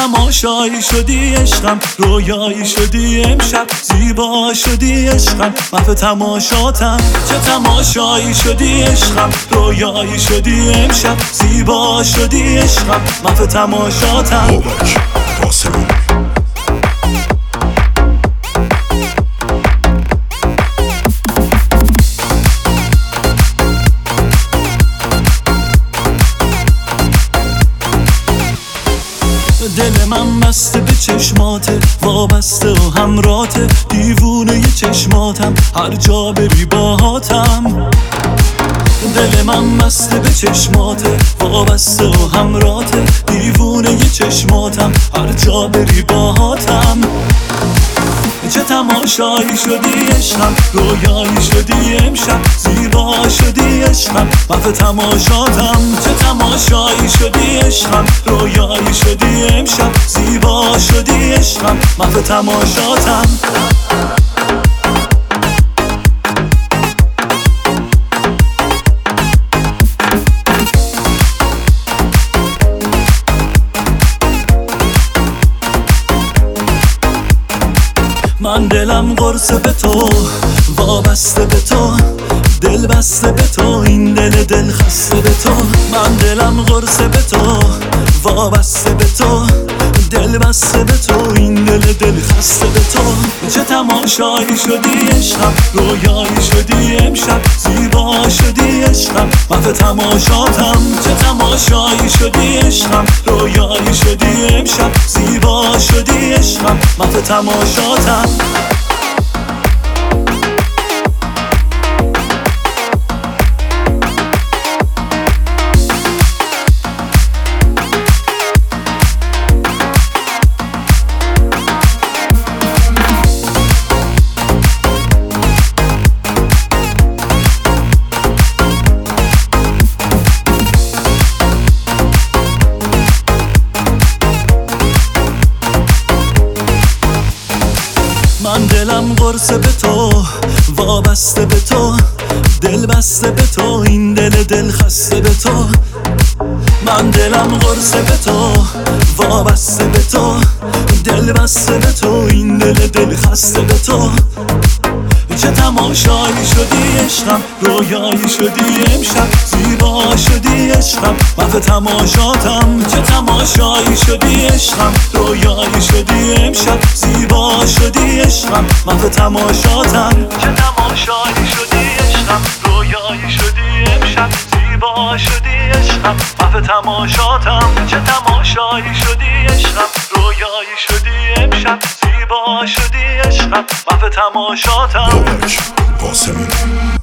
تماشایی شدی عشقم، رویایی شدی امشب، زیبا شدی عشقم، محو تماشاتم. چه تماشایی شدی عشقم، رویایی شدی امشب، زیبا شدی عشقم، محو تماشاتم. بابک قاسمی. دل من بسته به چشماته، وابسته و همراته، دیوونه ی چشماتم، هر جا بری باهاتم. دل من بسته به چشماته، وابسته و همراته، دیوونه ی چشماتم، هر جا بری باهاتم. چه تماشایی شدی عشقم، رویایی شدی امشب، زیبا شدی عشقم، محو تماشاتم. چه تماشایی شدی عشقم، رویایی شدی امشب، زیبا شدی عشقم، محو تماشاتم. من دلم قرصه به تو، وابسته به تو، دل بسته به تو، این دل خسته به تو. من دلم قرصه به تو، وابسته به تو، دل بسته به تو، این دل خسته به تو. چه تماشایی شدی عشقم، رویایی شدی امشب، زیبا شدی عشقم، محو تماشاتم. چه تماشایی شدی عشقم، رویایی شدی امشب، زیبا شدی عشقم، محو تماشاتم. من دلم قرصه به تو، وابسته به تو، دل بسته به تو، این دل خسته به تو. من دلم قرصه به تو، وابسته به تو، دل بسته به تو، این دل خسته به تو. چه تماشایی شدی عشقم، رویایی شدی امشب، زیبا شدی عشقم، محو تماشاتم. چه تماشایی شدی عشقم، رویایی شدی امشب، زیبا شدی عشقم، محو تماشاتم. چه تماشایی شدی عشقم، رویایی شدی امشب، زیبا شدی عشقم، محو تماشاتم. چه تماشایی شدی عشقم، رویایی شدی امشب، زیبا شدی عشقم، محو تماشاتم. بابک قاسمی.